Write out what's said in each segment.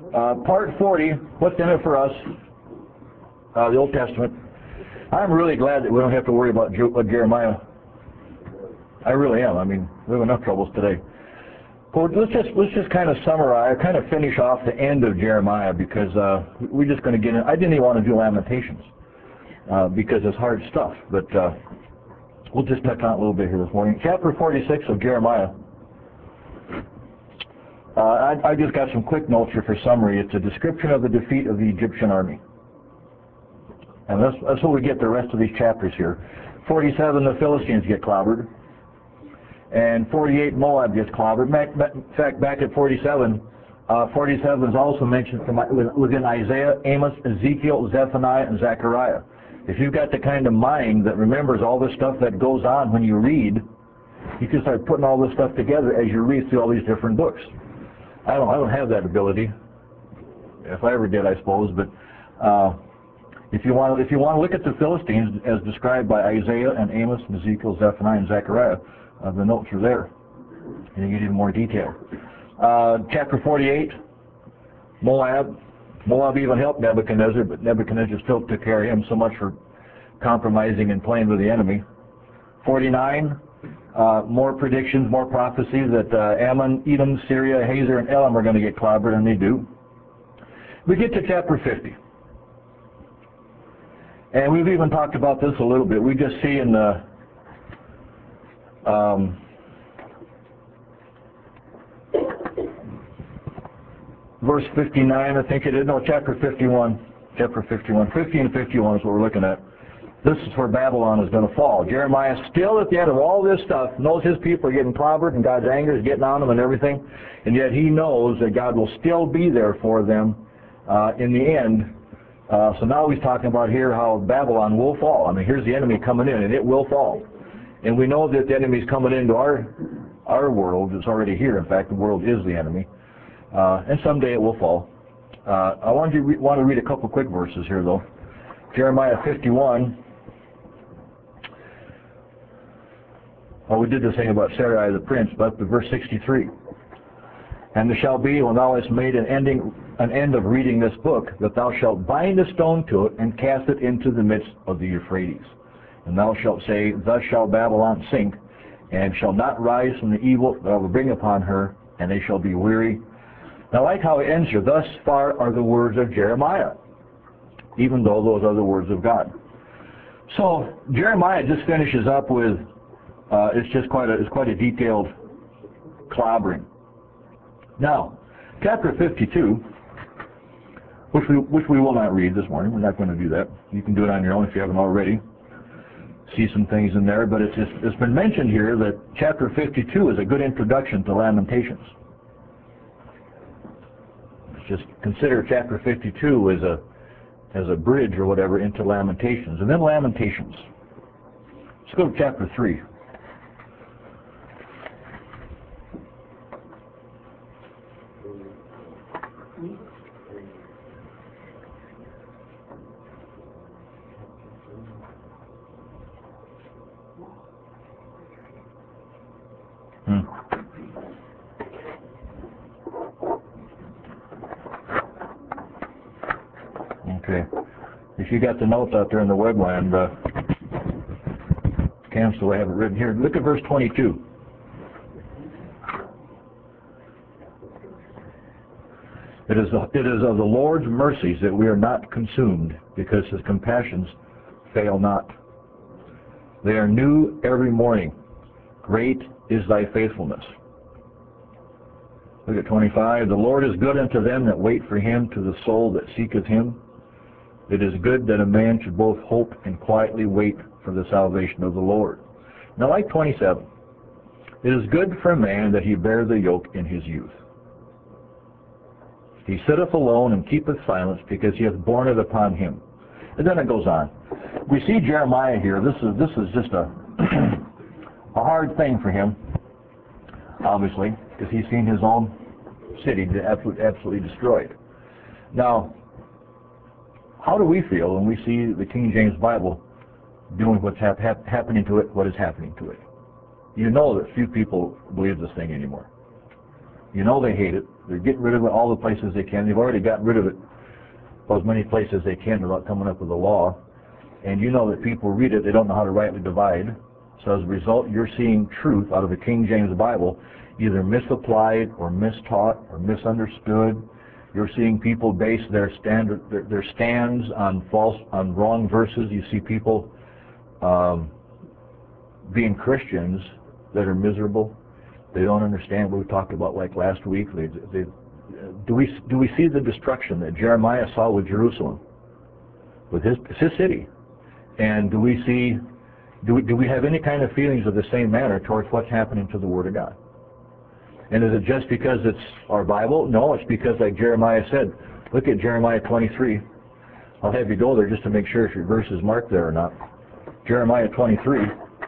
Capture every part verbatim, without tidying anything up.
Uh, part forty, what's in it for us? Uh, the Old Testament. I'm really glad that we don't have to worry about Ju- uh, Jeremiah. I really am. I mean, we have enough troubles today. But let's just let's just kind of summarize, kind of finish off the end of Jeremiah, because uh, we're just going to get in. I didn't even want to do Lamentations uh, because it's hard stuff. But uh, we'll just touch on it a little bit here this morning. Chapter forty-six of Jeremiah. Uh, I, I just got some quick notes here for summary. It's a description of the defeat of the Egyptian army. And that's, that's what we get the rest of these chapters here. forty-seven, the Philistines get clobbered. And forty-eight, Moab gets clobbered. In fact, back at forty-seven, uh, forty-seven is also mentioned from, within Isaiah, Amos, Ezekiel, Zephaniah, and Zechariah. If you've got the kind of mind that remembers all the stuff that goes on when you read, you can start putting all this stuff together as you read through all these different books. I don't, I don't have that ability. If I ever did, I suppose. But uh, if you want, if you want to look at the Philistines as described by Isaiah and Amos and Ezekiel, Zephaniah, and Zechariah, uh, the notes are there, and you get even more detail. Uh, chapter forty-eight, Moab. Moab even helped Nebuchadnezzar, but Nebuchadnezzar still took care of him so much for compromising and playing with the enemy. forty-nine. Uh, more predictions, more prophecies that uh, Ammon, Edom, Syria, Hazor, and Elam are going to get clobbered, and they do. We get to chapter fifty. And we've even talked about this a little bit. We just see in the um, verse fifty-nine, I think it is, no, chapter fifty-one. Chapter fifty-one. fifty and fifty-one is what we're looking at. This is where Babylon is going to fall. Jeremiah, still at the end of all this stuff, knows his people are getting clobbered and God's anger is getting on them and everything, and yet he knows that God will still be there for them uh, in the end. Uh, so now he's talking about here how Babylon will fall. I mean, here's the enemy coming in, and it will fall. And we know that the enemy is coming into our our world. It's already here. In fact, the world is the enemy. Uh, and someday it will fall. Uh, I want you to want to read a couple quick verses here, though. Jeremiah fifty-one. Well, we did this thing about Sarai the prince, but the verse sixty-three. And it shall be, when thou hast made an ending, an end of reading this book, that thou shalt bind a stone to it, and cast it into the midst of the Euphrates. And thou shalt say, thus shall Babylon sink, and shall not rise from the evil that I will bring upon her, and they shall be weary. Now, I like how it ends here. Thus far are the words of Jeremiah, even though those are the words of God. So, Jeremiah just finishes up with, Uh, it's just quite a it's quite a detailed clobbering. Now, chapter fifty-two, which we which we will not read this morning. We're not going to do that. You can do it on your own if you haven't already. See some things in there, but it's just, it's been mentioned here that chapter fifty-two is a good introduction to Lamentations. Just consider chapter fifty-two as a as a bridge or whatever into Lamentations, and then Lamentations. Let's go to chapter three. Hmm. Okay. If you got the notes out there in the webland, uh, cancel. I have it written here. Look at verse twenty-two. It is, the, it is of the Lord's mercies that we are not consumed, because his compassions fail not. They are new every morning. Great is thy faithfulness. Look at twenty-five. The Lord is good unto them that wait for him, to the soul that seeketh him. It is good that a man should both hope and quietly wait for the salvation of the Lord. Now, like twenty-seven, it is good for a man that he bear the yoke in his youth. He sitteth alone and keepeth silence, because he hath borne it upon him. And then it goes on. We see Jeremiah here. This is this is just a a hard thing for him, obviously, because he's seen his own city absolutely, absolutely destroyed. Now, how do we feel when we see the King James Bible doing what's hap hap happening to it, what is happening to it? You know that few people believe this thing anymore. You know they hate it. They're getting rid of it all the places they can. They've already gotten rid of it as many places as they can without coming up with a law. And you know that people read it, they don't know how to rightly divide. So as a result, you're seeing truth out of the King James Bible either misapplied or mistaught or misunderstood. You're seeing people base their standard, their, their stands on false, on wrong verses. You see people um, being Christians that are miserable. They don't understand what we talked about like last week. They, they, do we do we see the destruction that Jeremiah saw with Jerusalem, with his his city, and do we see do we, do we have any kind of feelings of the same manner towards what's happening to the Word of God? And is it just because it's our Bible? No, it's because, like Jeremiah said, look at Jeremiah twenty-three. I'll have you go there just to make sure if your verse is marked there or not. Jeremiah twenty-three.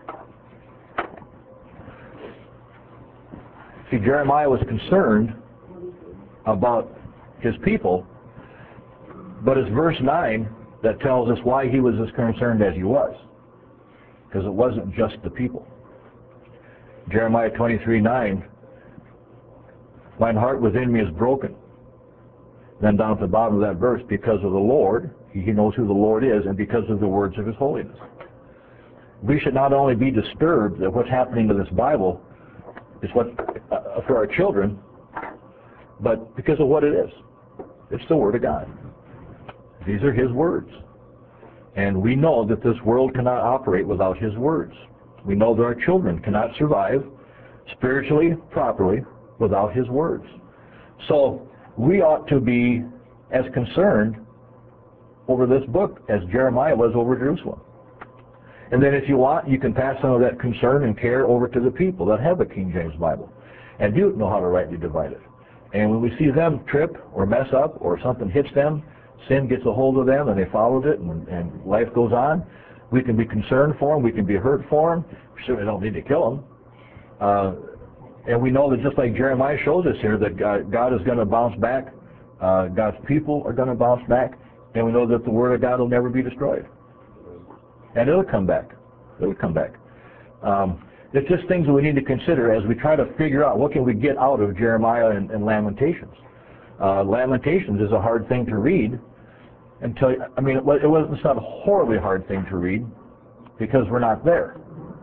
See, Jeremiah was concerned about his people, but it's verse nine that tells us why he was as concerned as he was, because it wasn't just the people. Jeremiah twenty-three nine, mine heart within me is broken. Then down at the bottom of that verse, because of the Lord, he knows who the Lord is, and because of the words of his holiness. We should not only be disturbed that what's happening to this Bible is what uh, for our children, but because of what it is. It's the Word of God. These are his words. And we know that this world cannot operate without his words. We know that our children cannot survive spiritually properly without his words. So we ought to be as concerned over this book as Jeremiah was over Jerusalem. And then if you want, you can pass some of that concern and care over to the people that have a King James Bible and do know how to rightly divide it. And when we see them trip or mess up or something hits them, sin gets a hold of them and they followed it and, and life goes on, we can be concerned for them, we can be hurt for them. We certainly don't need to kill them. Uh, and we know that just like Jeremiah shows us here, that God, God is going to bounce back, uh, God's people are going to bounce back, and we know that the Word of God will never be destroyed. And it'll come back. It'll come back. Um, it's just things that we need to consider as we try to figure out what can we get out of Jeremiah and, and Lamentations. Uh, Lamentations is a hard thing to read until, I mean, it, it was, it's not a horribly hard thing to read because we're not there.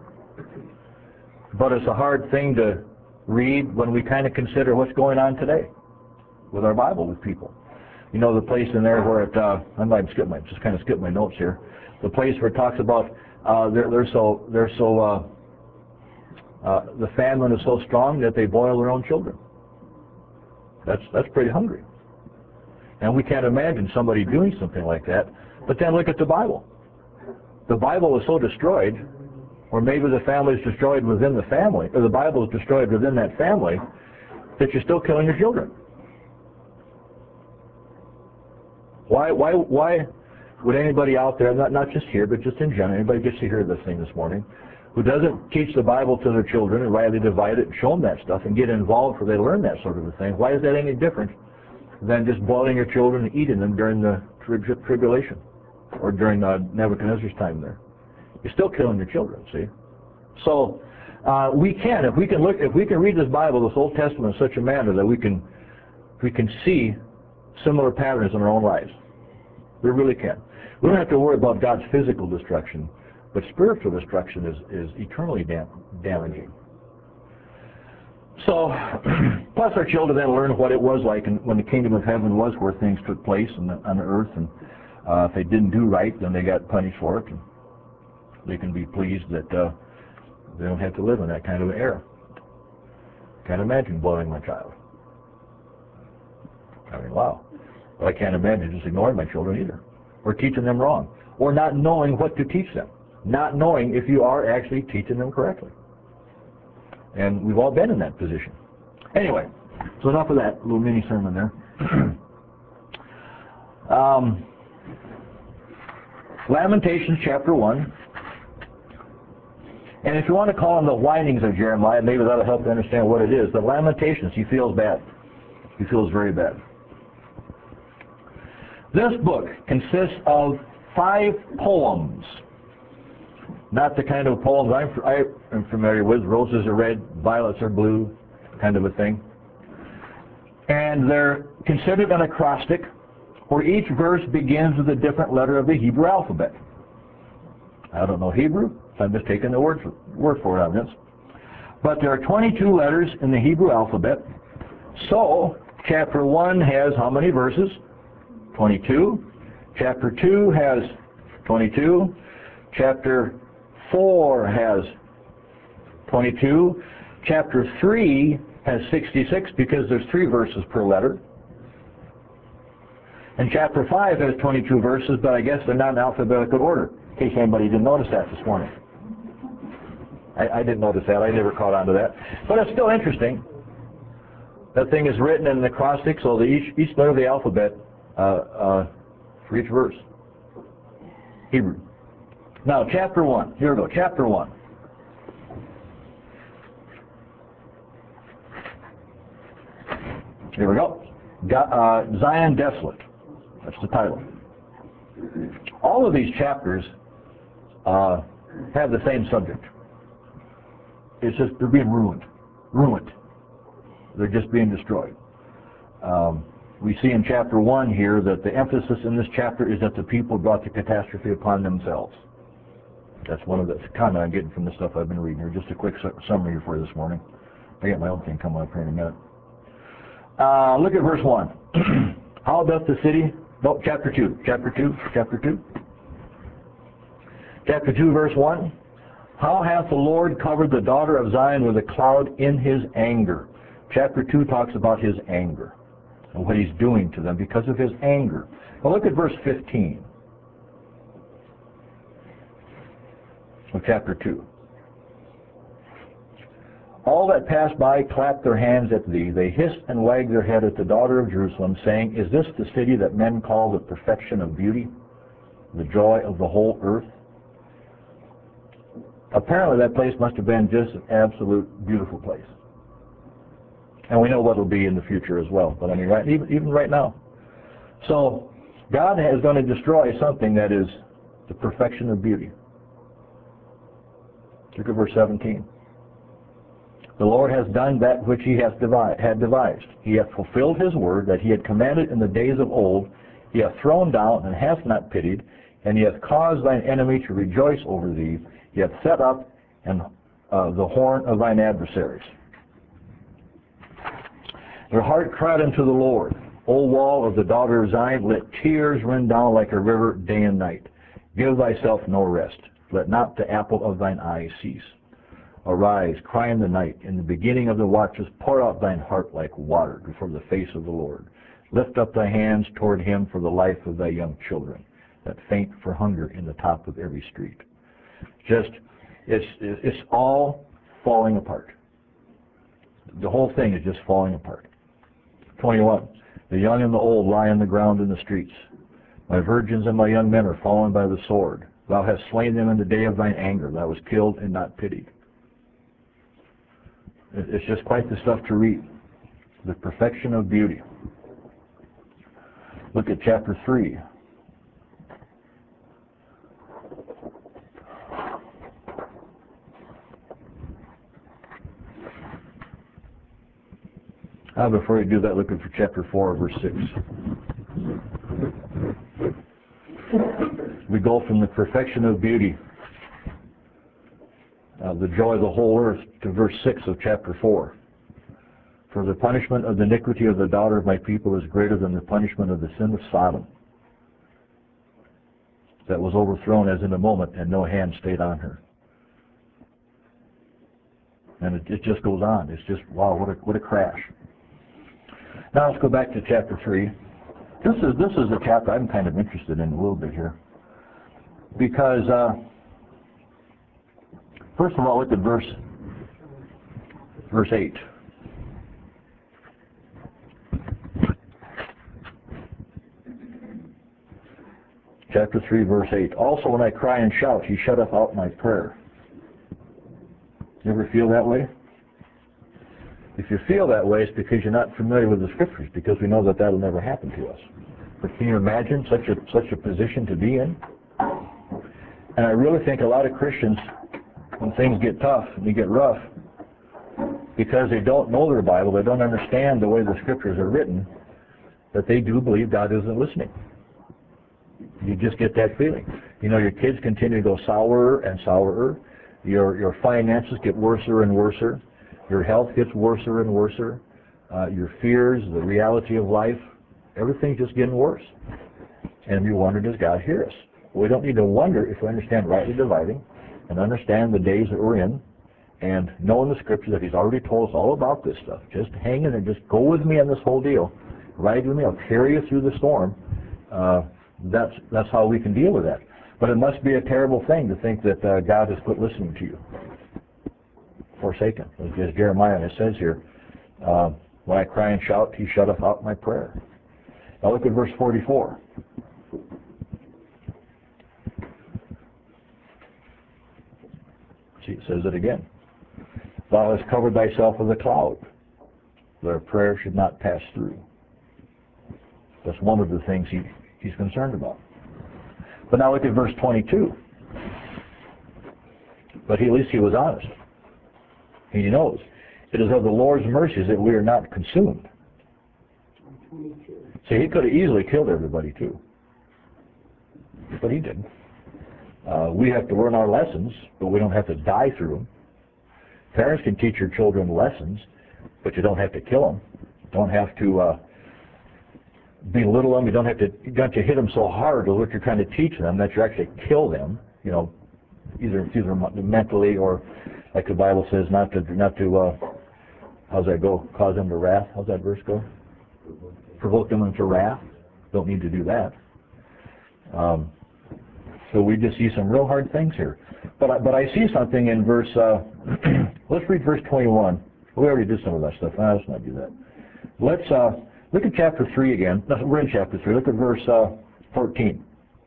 But it's a hard thing to read when we kind of consider what's going on today with our Bible, with people. You know, the place in there where it, uh, I might skip my, just kind of skip my notes here. The place where it talks about uh, they're, they're so, they're so, uh, uh, the famine is so strong that they boil their own children. That's, that's pretty hungry. And we can't imagine somebody doing something like that. But then look at the Bible. The Bible is so destroyed, or maybe the family is destroyed within the family, or the Bible is destroyed within that family, that you're still killing your children. Why, why, why would anybody out there, not, not just here, but just in general, anybody gets to hear this thing this morning, who doesn't teach the Bible to their children and rightly divide it and show them that stuff and get involved where they learn that sort of a thing, why is that any different than just boiling your children and eating them during the tri tribulation or during uh, Nebuchadnezzar's time there? You're still killing your children, see? So uh, we can, if we can look, if we can read this Bible, this Old Testament, in such a manner that we can, we can see similar patterns in our own lives. We really can. We don't have to worry about God's physical destruction, but spiritual destruction is, is eternally dam damaging. So, plus our children then learn what it was like and when the kingdom of heaven was, where things took place on, the, on earth, and uh, if they didn't do right, then they got punished for it. And they can be pleased that uh, they don't have to live in that kind of an era. Can't imagine boiling my child. I mean, wow. But I can't imagine just ignoring my children either, or teaching them wrong, or not knowing what to teach them, not knowing if you are actually teaching them correctly. And we've all been in that position. Anyway, so enough of that little mini sermon there. um, Lamentations chapter one. And if you want to call them the whinings of Jeremiah, maybe that'll help you understand what it is. The Lamentations, he feels bad. He feels very bad. This book consists of five poems. Not the kind of poems I'm, I'm familiar with, roses are red, violets are blue, kind of a thing. And they're considered an acrostic, where each verse begins with a different letter of the Hebrew alphabet. I don't know Hebrew, so I'm just taking the word for, word for it on this. But there are twenty-two letters in the Hebrew alphabet. So, chapter one has how many verses? twenty-two. Chapter two has twenty-two. Chapter four has twenty-two. Chapter three has sixty-six because there's three verses per letter. And chapter five has twenty-two verses, but I guess they're not in alphabetical order, in case anybody didn't notice that this morning. I, I didn't notice that. I never caught on to that. But it's still interesting. That thing is written in the acrostic, so the each, each letter of the alphabet uh, uh, for each verse. Hebrew. Now, chapter one. Here we go. Chapter one. Here we go. Got, uh, Zion Desolate. That's the title. All of these chapters uh, have the same subject. It's just they're being ruined. Ruined. They're just being destroyed. Um, we see in chapter one here that the emphasis in this chapter is that the people brought the catastrophe upon themselves. That's one of the comment I'm getting from the stuff I've been reading here. Just a quick su summary for you this morning. I got my own thing coming up here in a minute. Uh, look at verse one. How doth the city, no, chapter two, chapter two, chapter two. Chapter two, verse one. How hath the Lord covered the daughter of Zion with a cloud in his anger? Chapter two talks about his anger and what he's doing to them because of his anger. Now look at verse fifteen of chapter two. All that passed by clapped their hands at thee. They hissed and wagged their head at the daughter of Jerusalem, saying, Is this the city that men call the perfection of beauty, the joy of the whole earth? Apparently that place must have been just an absolute beautiful place. And we know what it'll be in the future as well. But I mean, right, even, even right now. So God is going to destroy something that is the perfection of beauty. Look at verse seventeen. The Lord has done that which he has devised, had devised. He hath fulfilled his word that he had commanded in the days of old. He hath thrown down and hath not pitied, and he hath caused thine enemy to rejoice over thee. He hath set up and uh, the horn of thine adversaries. Their heart cried unto the Lord, O wall of the daughter of Zion, let tears run down like a river day and night. Give thyself no rest. Let not the apple of thine eye cease. Arise, cry in the night. In the beginning of the watches, pour out thine heart like water before the face of the Lord. Lift up thy hands toward him for the life of thy young children, that faint for hunger in the top of every street. Just, it's, it's all falling apart. The whole thing is just falling apart. twenty-one. The young and the old lie on the ground in the streets. My virgins and my young men are fallen by the sword. Thou hast slain them in the day of thine anger. Thou wast killed and not pitied. It's just quite the stuff to read. The perfection of beauty. Look at chapter three. Now, before you do that, look at for chapter four, verse six. We go from the perfection of beauty, uh, the joy of the whole earth, to verse six of chapter four. For the punishment of the iniquity of the daughter of my people is greater than the punishment of the sin of Sodom, that was overthrown as in a moment, and no hand stayed on her. And it, it just goes on. It's just, wow, what a, what a crash. Now let's go back to chapter three. This is this is a chapter I'm kind of interested in a little bit here, because uh, first of all, look at verse verse eight. Chapter three, verse eight. Also, when I cry and shout, he shutteth out my prayer. You ever feel that way? If you feel that way, it's because you're not familiar with the Scriptures, because we know that that'll never happen to us. But can you imagine such a such a position to be in? And I really think a lot of Christians, when things get tough and they get rough, because they don't know their Bible, they don't understand the way the Scriptures are written, that they do believe God isn't listening. You just get that feeling. You know, your kids continue to go sourer and sourer. Your your finances get worser and worser. Your health gets worser and worser. Uh, your fears, the reality of life, everything's just getting worse. And we wonder, does God hear us? We don't need to wonder if we understand rightly dividing and understand the days that we're in and know in the Scripture that He's already told us all about this stuff. Just hang in and just go with me on this whole deal. Ride with me. I'll carry you through the storm. Uh, that's that's how we can deal with that. But it must be a terrible thing to think that uh, God has quit listening to you. Forsaken. As Jeremiah says here, uh, when I cry and shout, He shutteth out my prayer. Now look at verse forty-four. See, it says it again. Thou hast covered thyself with a cloud, that our prayer should not pass through. That's one of the things he, he's concerned about. But now look at verse twenty-two. But he, at least he was honest. He knows. It is of the Lord's mercies that we are not consumed. See, he could have easily killed everybody too. But he didn't. Uh, we have to learn our lessons, but we don't have to die through them. Parents can teach your children lessons, but you don't have to kill them. You don't have to uh, belittle them. You don't have to, you don't have to hit them so hard with what you're trying to teach them that you actually kill them. You know, either either mentally or, like the Bible says, not to not to. Uh, how's that go? Cause them to wrath. How's that verse go? Provoke them into wrath. Don't need to do that. Um, so we just see some real hard things here. But I, but I see something in verse. Uh, let's read verse twenty-one. We already did some of that stuff. Now, let's not do that. Let's uh, look at chapter three again. No, we're in chapter three. Look at verse uh, fourteen.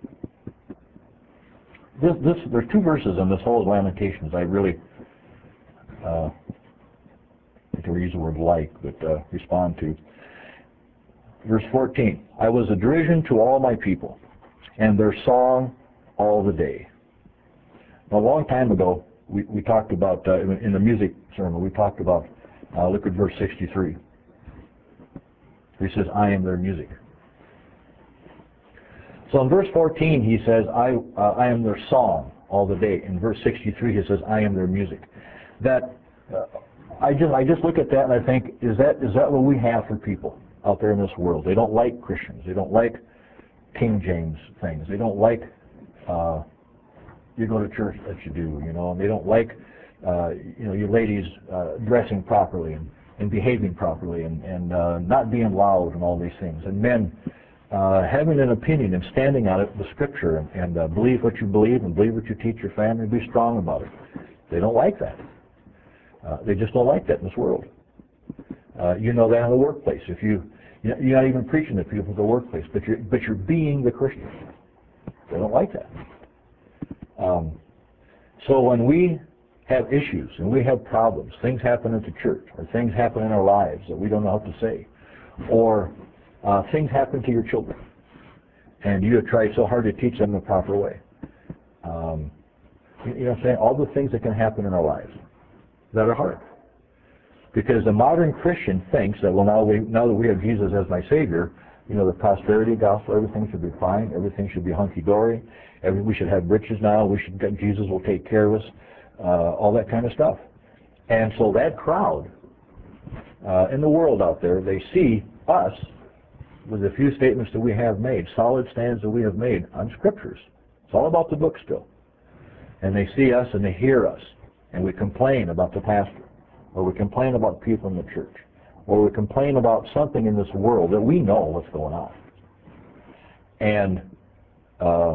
This, this, there's two verses in this whole Lamentations I really, uh, I can use the word like, but uh, respond to. Verse fourteen. I was a derision to all my people, and their song all the day. Now, a long time ago, we, we talked about, uh, in, in the music sermon, we talked about, uh, look at verse sixty-three. He says, I am their music. So in verse fourteen, he says, I, uh, I am their song all the day. In verse sixty-three, he says, I am their music. That, uh, I just I just look at that and I think, is that is that what we have for people out there in this world? They don't like Christians. They don't like King James things. They don't like, uh, you go to church that you do, you know, and they don't like, uh, you know, you ladies uh, dressing properly and, and behaving properly and, and uh, not being loud and all these things. And men uh, having an opinion and standing on it, the Scripture, and, and uh, believe what you believe and believe what you teach your family and be strong about it. They don't like that. Uh, they just don't like that in this world. Uh, you know that in the workplace. If you, you're not even preaching to people in the workplace, but you're, but you're being the Christian. They don't like that. Um, so when we have issues and we have problems, things happen at the church, or things happen in our lives that we don't know how to say, or uh, things happen to your children, and you have tried so hard to teach them the proper way. Um, you, you know what I'm saying? All the things that can happen in our lives that are hard. Because the modern Christian thinks that, well, now, we, now that we have Jesus as my Savior, you know, the prosperity gospel, everything should be fine, everything should be hunky-dory, every, we should have riches now, we should, Jesus will take care of us, uh, all that kind of stuff. And so that crowd uh, in the world out there, they see us with a few statements that we have made, solid stands that we have made on Scriptures. It's all about the book still. And they see us and they hear us, and we complain about the pastor, or we complain about people in the church, or we complain about something in this world that we know what's going on. And uh,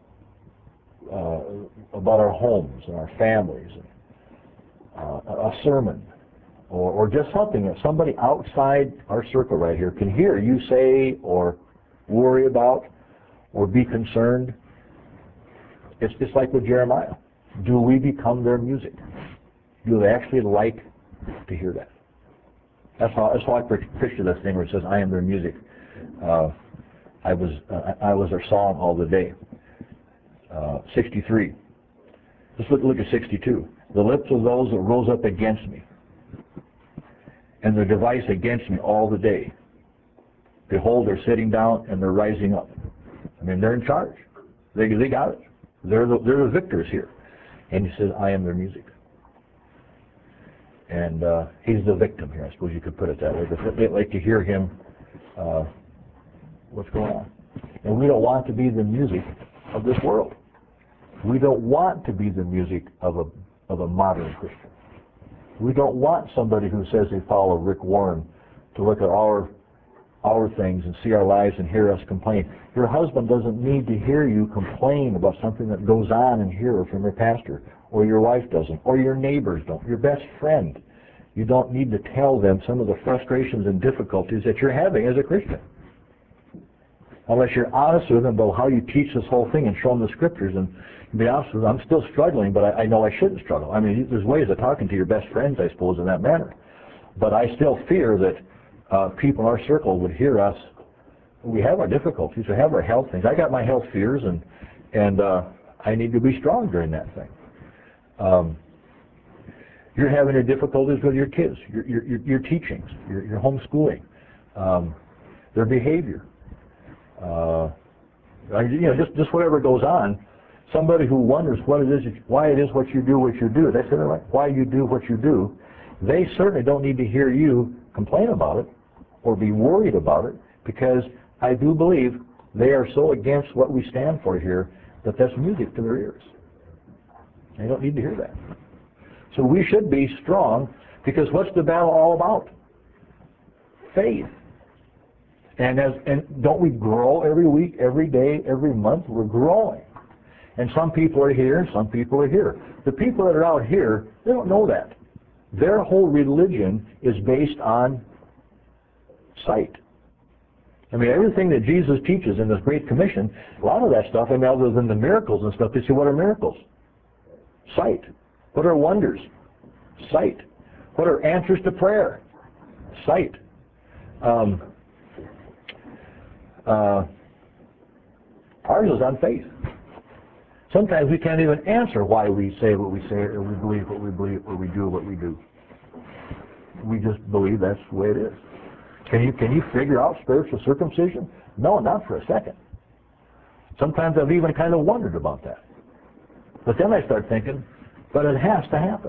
uh, about our homes and our families, and, uh, a sermon, or, or just something that somebody outside our circle right here can hear you say or worry about or be concerned. It's just like with Jeremiah. Do we become their music? Do they actually like to hear that? That's how, that's how I picture this thing where it says, I am their music. Uh, I was uh, I was their song all the day. Uh, sixty-three. Let's look, look at sixty-two. The lips of those that rose up against me and their device against me all the day. Behold, they're sitting down and they're rising up. I mean, they're in charge. They, they got it. They're the, they're the victors here. And he says, I am their music. And uh, he's the victim here, I suppose you could put it that way. But they'd like to hear him, uh, what's going on. And we don't want to be the music of this world. We don't want to be the music of a, of a modern Christian. We don't want somebody who says they follow Rick Warren to look at our our things and see our lives and hear us complain. Your husband doesn't need to hear you complain about something that goes on in here from your pastor, or your wife doesn't, or your neighbors don't, your best friend. You don't need to tell them some of the frustrations and difficulties that you're having as a Christian. Unless you're honest with them about how you teach this whole thing and show them the scriptures. And to be honest with them, I'm still struggling, but I, I know I shouldn't struggle. I mean, there's ways of talking to your best friends, I suppose, in that manner. But I still fear that Uh, people in our circle would hear us. We have our difficulties. We have our health things. I got my health fears, and and uh, I need to be strong during that thing. Um, you're having your difficulties with your kids, your your, your teachings, your, your homeschooling, um, their behavior. Uh, you know, just just whatever goes on. Somebody who wonders what it is, why it is what you do, what you do. They say, why you do what you do. They certainly don't need to hear you complain about it or be worried about it, because I do believe they are so against what we stand for here that that's music to their ears. They don't need to hear that. So we should be strong, because what's the battle all about? Faith. And as and don't we grow every week, every day, every month? We're growing. And some people are here, and some people are here. The people that are out here, they don't know that. Their whole religion is based on sight. I mean, everything that Jesus teaches in this Great Commission, a lot of that stuff, I mean, other than the miracles and stuff, they say, what are miracles? Sight. What are wonders? Sight. What are answers to prayer? Sight. Um, uh, ours is on faith. Sometimes we can't even answer why we say what we say, or we believe what we believe, or we do what we do. We just believe that's the way it is. Can you can you figure out spiritual circumcision? No, not for a second. Sometimes I've even kind of wondered about that. But then I start thinking, but it has to happen.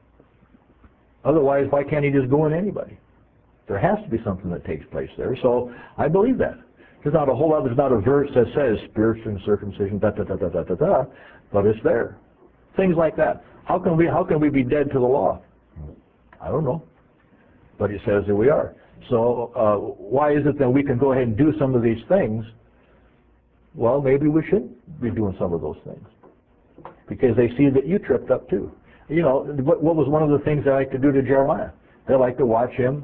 Otherwise, why can't he just go in anybody? There has to be something that takes place there. So I believe that. There's not a whole lot, there's not a verse that says spiritual circumcision, da da da da da da da, but it's there. Things like that. How can we how can we be dead to the law? I don't know. But it says that we are. So uh, why is it that we can go ahead and do some of these things? Well, maybe we should be doing some of those things, because they see that you tripped up too. You know, what, what was one of the things they like to do to Jeremiah? They like to watch him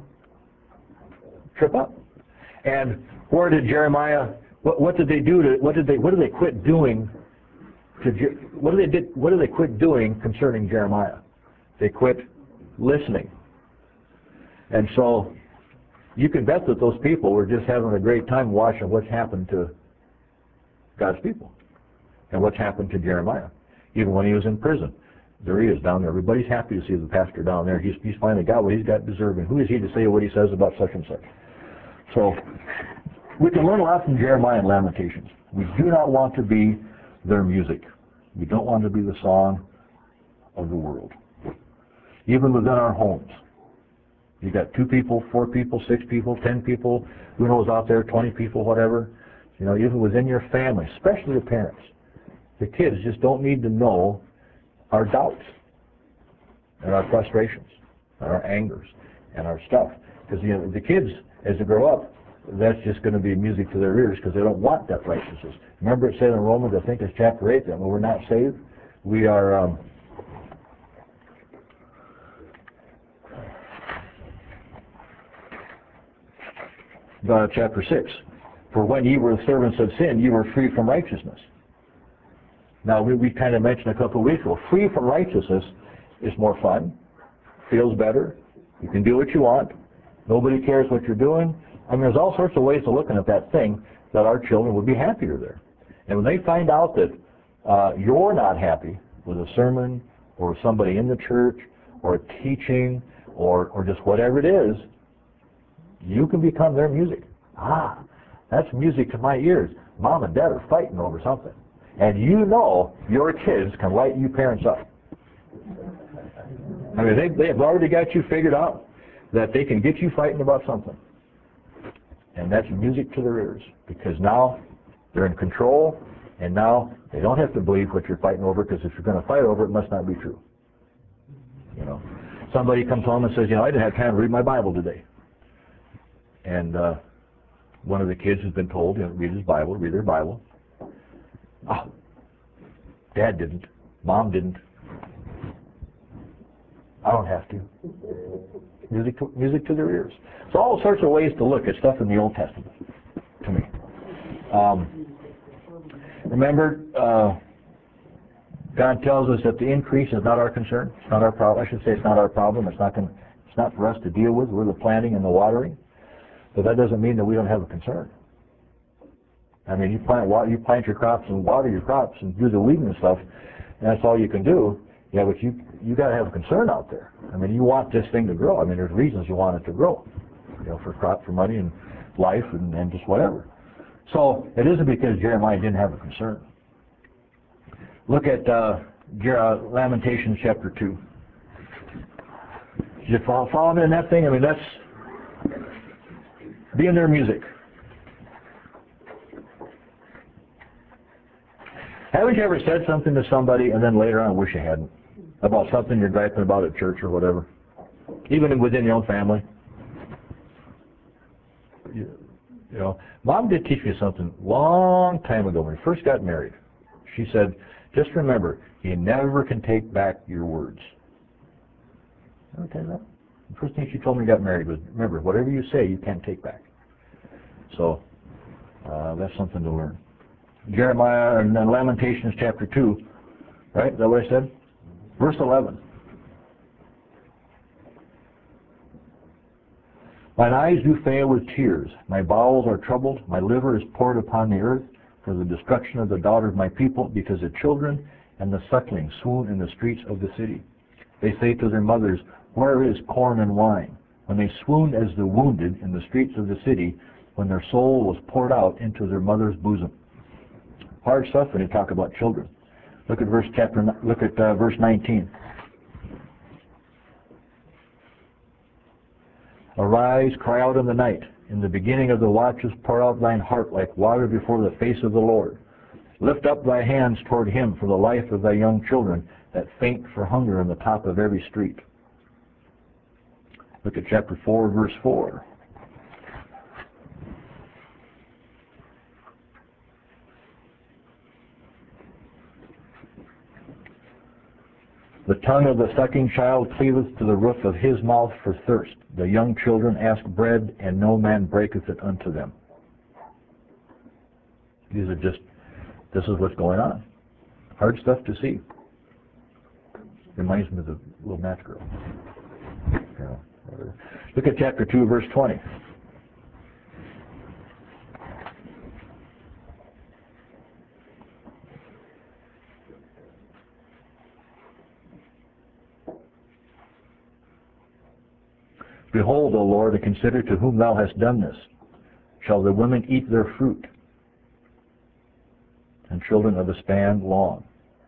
trip up. And where did Jeremiah? What, what did they do to? What did they? What did they quit doing? To what did they did? What did they quit doing concerning Jeremiah? They quit listening. And so you can bet that those people were just having a great time watching what's happened to God's people and what's happened to Jeremiah. Even when he was in prison, there he is down there. Everybody's happy to see the pastor down there. He's, he's finally got what he's got deserving. Who is he to say what he says about such and such? So we can learn a lot from Jeremiah and Lamentations. We do not want to be their music. We don't want to be the song of the world. Even within our homes. You got two people, four people, six people, ten people, who knows out there, twenty people, whatever. You know, even within your family, especially the parents. The kids just don't need to know our doubts and our frustrations and our angers and our stuff. Because, you know, the kids, as they grow up, that's just going to be music to their ears, because they don't want that righteousness. Remember it said in Romans, I think it's chapter eight, that when we're not saved, we are... Um, Uh, chapter six, for when ye were the servants of sin, ye were free from righteousness. Now, we, we kind of mentioned a couple of weeks ago, free from righteousness is more fun, feels better, you can do what you want, nobody cares what you're doing. I mean, there's all sorts of ways of looking at that thing that our children would be happier there. And when they find out that uh, you're not happy with a sermon or somebody in the church or a teaching or, or just whatever it is, You can become their music. Ah, that's music to my ears. Mom and Dad are fighting over something. And you know your kids can light you parents up. I mean, they, they've already got you figured out that they can get you fighting about something. And that's music to their ears, because now they're in control, and now they don't have to believe what you're fighting over, because if you're going to fight over it, it must not be true. You know, somebody comes home and says, you know, I didn't have time to read my Bible today. And uh, one of the kids has been told, you know, read his Bible, read their Bible. Ah, Dad didn't. Mom didn't. I don't have to. Music to, music to their ears. So all sorts of ways to look at stuff in the Old Testament, to me. Um, remember, uh, God tells us that the increase is not our concern. It's not our problem. I should say it's not our problem. It's not, gonna, it's not for us to deal with. We're the planting and the watering. But that doesn't mean that we don't have a concern. I mean, you plant you plant your crops and water your crops and do the weeding and stuff, and that's all you can do. Yeah, but you you got to have a concern out there. I mean, you want this thing to grow. I mean, there's reasons you want it to grow, you know, for crop, for money, and life, and, and just whatever. So it isn't because Jeremiah didn't have a concern. Look at uh, Lamentations chapter two. Did you follow, follow me in that thing? I mean, that's being their music. Haven't you ever said something to somebody and then later on wish you hadn't? About something you're griping about at church or whatever? Even within your own family? You, you know, Mom did teach me something long time ago when we first got married. She said, just remember, you never can take back your words. Ever tell you that? The first thing she told me when we got married was, remember, whatever you say, you can't take back. So, uh, that's something to learn. Jeremiah and Lamentations chapter two, right? Is that what I said? Verse eleven. Mine eyes do fail with tears. My bowels are troubled. My liver is poured upon the earth for the destruction of the daughter of my people, because the children and the sucklings swoon in the streets of the city. They say to their mothers, where is corn and wine? When they swooned as the wounded in the streets of the city, when their soul was poured out into their mother's bosom. Hard stuff when you talk about children. Look at verse chapter. Look at uh, verse nineteen. Arise, cry out in the night. In the beginning of the watches, pour out thine heart like water before the face of the Lord. Lift up thy hands toward him for the life of thy young children that faint for hunger in the top of every street. Look at chapter four, verse four. The tongue of the sucking child cleaveth to the roof of his mouth for thirst. The young children ask bread, and no man breaketh it unto them. These are just, this is what's going on. Hard stuff to see. Reminds me of the little match girl. You know, whatever. Look at chapter two, verse twenty. Behold, O Lord, and consider to whom thou hast done this. Shall the women eat their fruit, and children of the span long?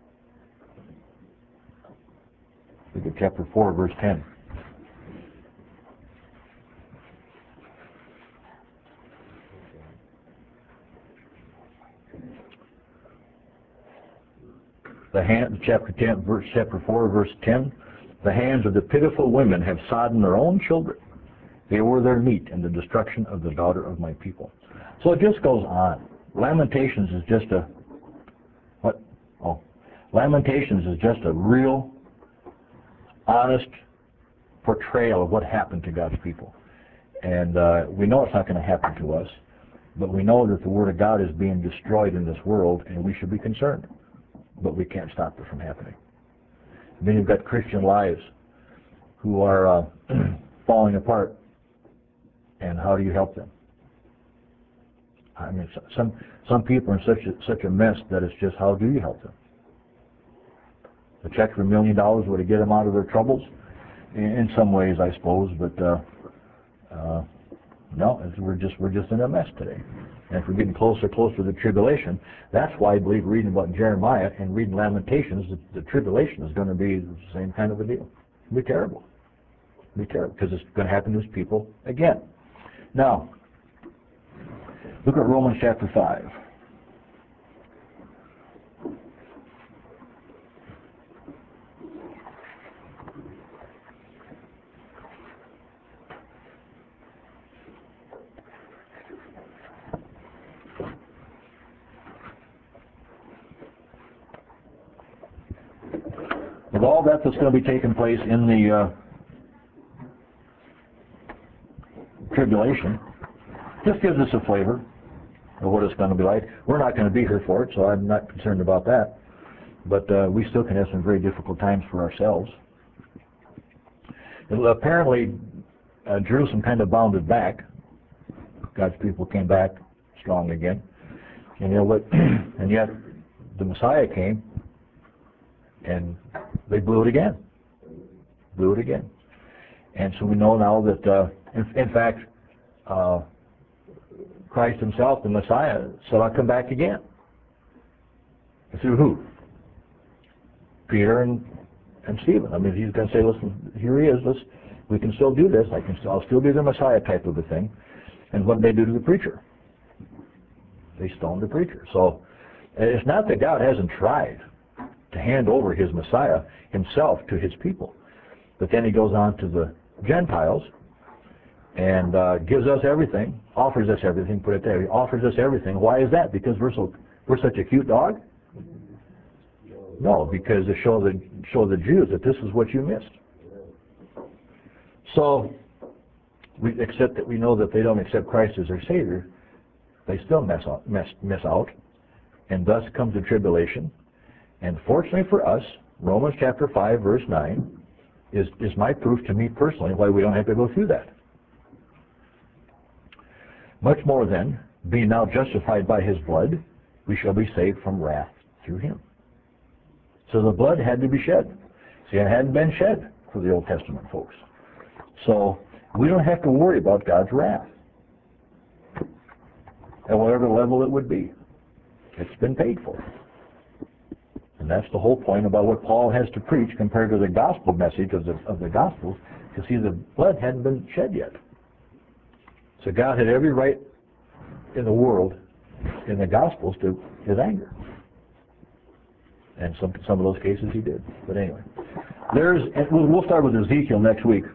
Look at chapter four, verse ten. The hand, chapter ten, verse chapter four, verse ten. The hands of the pitiful women have sodden their own children. They were their meat in the destruction of the daughter of my people. So it just goes on. Lamentations is just a, what? Oh, Lamentations is just a real, honest portrayal of what happened to God's people. And uh, we know it's not going to happen to us, but we know that the Word of God is being destroyed in this world, and we should be concerned. But we can't stop it from happening. And then you've got Christian lives who are uh, falling apart. And how do you help them? I mean, some some people are in such a, such a mess that it's just, how do you help them? A check for a million dollars would get them out of their troubles? In, in some ways, I suppose, but uh, uh, No, it's, we're just we're just in a mess today. And if we're getting closer closer to the tribulation, that's why I believe reading about Jeremiah and reading Lamentations, the, the tribulation is going to be the same kind of a deal. It'll be terrible. It'll be terrible because it's going to happen to his people again. Now, look at Romans chapter five. With all that that's going to be taking place in the uh, tribulation, this gives us a flavor of what it's going to be like. We're not going to be here for it, so I'm not concerned about that. But uh, we still can have some very difficult times for ourselves. And apparently, uh, Jerusalem kind of bounded back. God's people came back strong again. And you know what? And yet, the Messiah came, and they blew it again. Blew it again. And so we know now that, uh, in, in fact, uh, Christ himself, the Messiah, said, I'll come back again. Through who? Peter and, and Stephen. I mean, he's going to say, listen, here he is. Let's, we can still do this. I can, I'll still be the Messiah type of a thing. And what did they do to the preacher? They stoned the preacher. So it's not that God hasn't tried to hand over his Messiah himself to his people. But then he goes on to the Gentiles and uh, gives us everything, offers us everything, put it there. He offers us everything. Why is that? Because we're so we're such a cute dog? No, because to show the show the Jews that this is what you missed. So we accept that we know that they don't accept Christ as their Savior, they still mess out, mess, miss out, and thus comes the tribulation. And fortunately for us, Romans chapter five, verse nine, is, is my proof to me personally why we don't have to go through that. Much more then, being now justified by his blood, we shall be saved from wrath through him. So the blood had to be shed. See, it hadn't been shed for the Old Testament folks. So we don't have to worry about God's wrath at whatever level it would be. It's been paid for. And that's the whole point about what Paul has to preach compared to the gospel message of the, of the Gospels, because see, the blood hadn't been shed yet. So God had every right in the world, in the Gospels, to his anger. And some some of those cases he did. But anyway, there's, and we'll, we'll start with Ezekiel next week.